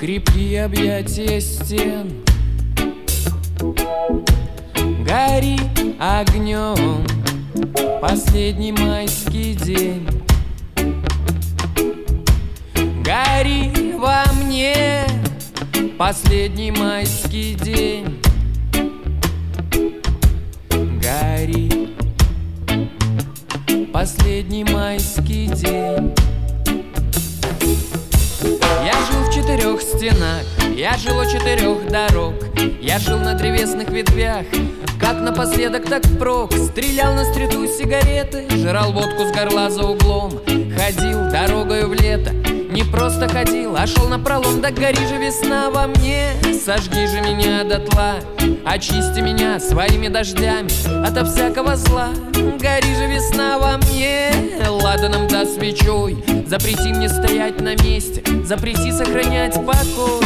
крепкие объятия стен. Гори огнем последний майский день. Гори во мне последний майский день. Гори последний майский день. Я жил в 4 стенах, я жил у 4 дорог. Я жил на древесных ветвях, как напоследок, так впрок. Стрелял на стриту сигареты, жрал водку с горла за углом. Ходил дорогою в лето, не просто ходил, а шел напролом. Да гори же весна во мне, сожги же меня дотла, очисти меня своими дождями ото всякого зла. Гори же весна во мне, ладаном да свечой. Запрети мне стоять на месте, запрети сохранять покой.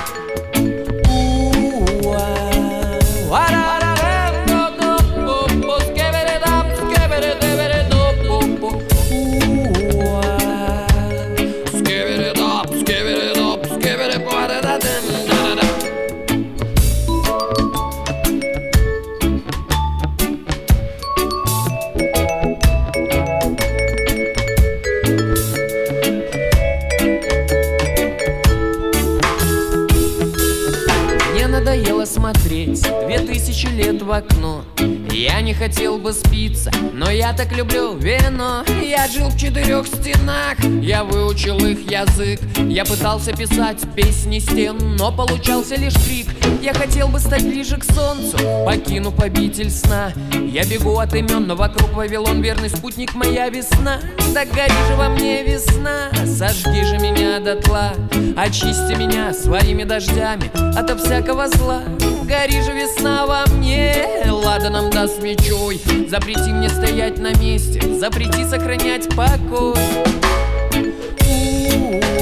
Надоело смотреть 2000 лет в окно. Я не хотел бы спиться, но я так люблю вино. Я жил в 4 стенах, я выучил их язык. Я пытался писать песни стен, но получался лишь крик. Я хотел бы стать ближе к солнцу, покинув обитель сна. Я бегу от имен, но вокруг Вавилон, верный спутник моя весна. Да гори же во мне весна, сожги же меня дотла, очисти меня своими дождями ото всякого зла. Гори же весна во мне, ладаном да свечой. Запрети мне стоять на месте, запрети сохранять покой.